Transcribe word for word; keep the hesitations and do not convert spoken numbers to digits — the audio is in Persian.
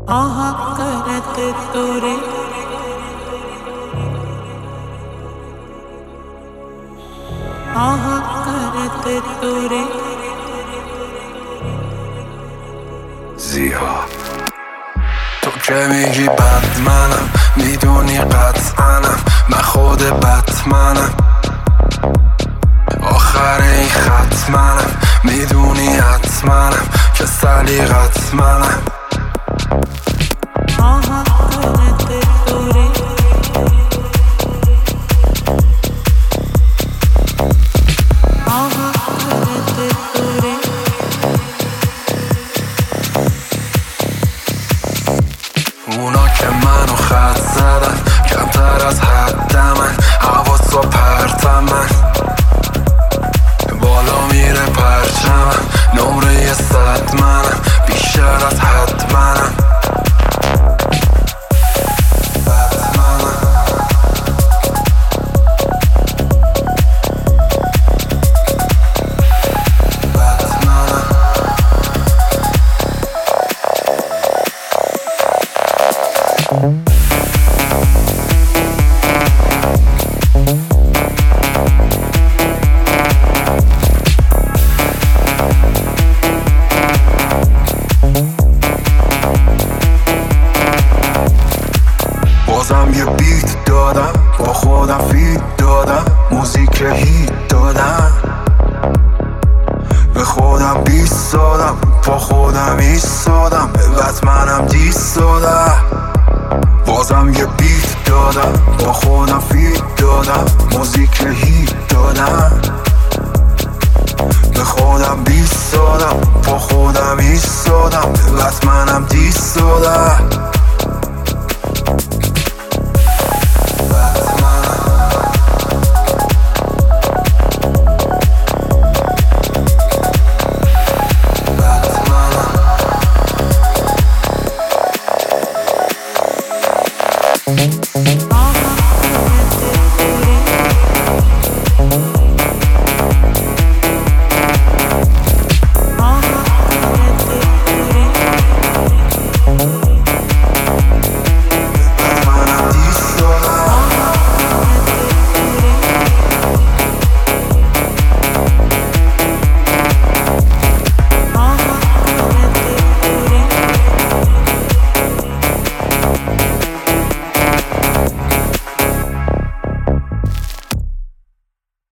आहा करते तोरे आहा करते तोरे زیاد تو که میگی بد منم، میدونی قطعنم من خود بتمنم. آخر این خط منم، میدونی حتمنم که سلیقت منم. आहा करते तोरे आहा करते तोरे اونا که منو خط زدن کمتر از حدمن، حواس و پرتمن بالا میره پرچمم، نمره صد منم بیشتر از حد منم. بازم یه بیت دادم، با خودم فیت دادم، موزیک هیت دادم، به خودم بیست دادم، با خودم ایستادم، به بتمنم دیست دادم. بازم یه بیت دادم، با خودم فیت دادم، موزیک هیت دادم، به خودم بیست دادم، با خودم ایستادم،